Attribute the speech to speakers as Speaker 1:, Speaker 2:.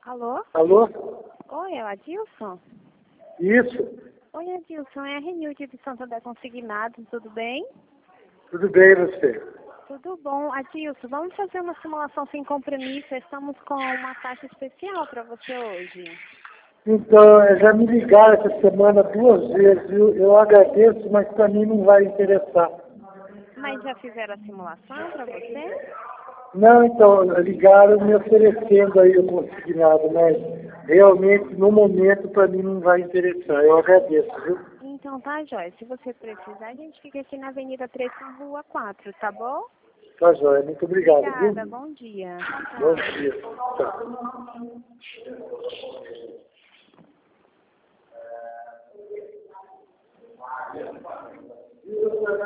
Speaker 1: Alô?
Speaker 2: Alô?
Speaker 1: Oi, é o Adilson?
Speaker 2: Isso.
Speaker 1: Oi, Adilson, é a Renilde de Santander Consignado, tudo bem?
Speaker 2: Tudo bem, e você?
Speaker 1: Tudo bom. Adilson, vamos fazer uma simulação sem compromisso. Estamos com uma taxa especial para você hoje.
Speaker 2: Então, já me ligaram essa semana 2 vezes, viu? Eu agradeço, mas para mim não vai interessar.
Speaker 1: Mas já fizeram a simulação para você?
Speaker 2: Não, então, ligaram me oferecendo aí o consignado, mas realmente, no momento, para mim não vai interessar. Eu agradeço, viu?
Speaker 1: Então tá, Jóia. Se você precisar, a gente fica aqui na Avenida 3, Rua 4, tá bom?
Speaker 2: Tá joia, muito obrigado,
Speaker 1: Obrigada,
Speaker 2: viu?
Speaker 1: bom dia.
Speaker 2: Bom
Speaker 1: Tchau.
Speaker 2: dia. Tchau.